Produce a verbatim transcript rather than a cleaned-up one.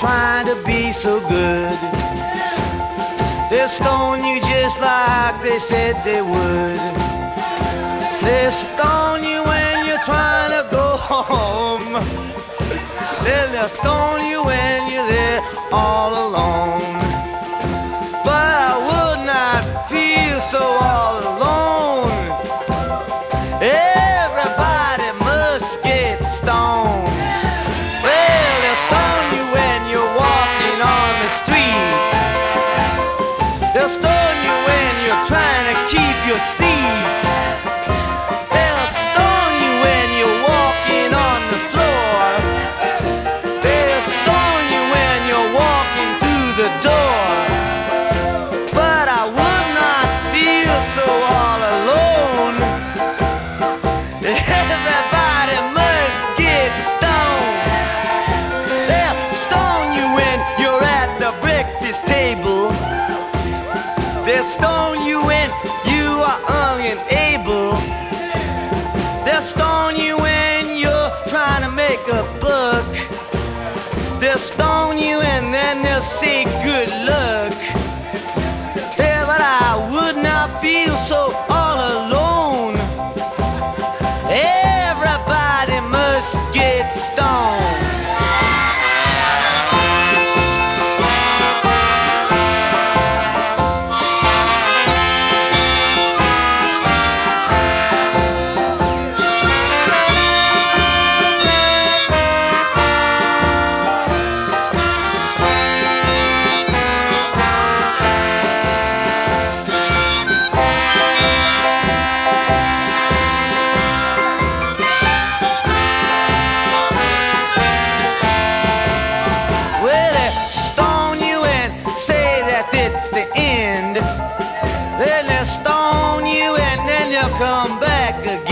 trying to be so good. They'll stone you just like they said they would. They'll stone you when you're trying to go home. They'll stone you when you're there all alone. But I would not feel so all alone. Everybody must get stoned. Well, they'll stone you when you're walking on the street. They'll stone you when you're trying to keep your seat. They'll stone you when you're walking on the floor. They'll stone you when you're walking through the door. But I would not feel so all alone. Everybody must get stoned. They'll stone you when you're at the breakfast table. They'll stone you when you are unable. They'll stone you when you're trying to make a buck. They'll stone you and then they'll say good luck. Yeah, but I would not feel so all alone. Everybody must get stoned. The end. Then they'll stone you and then they'll come back again.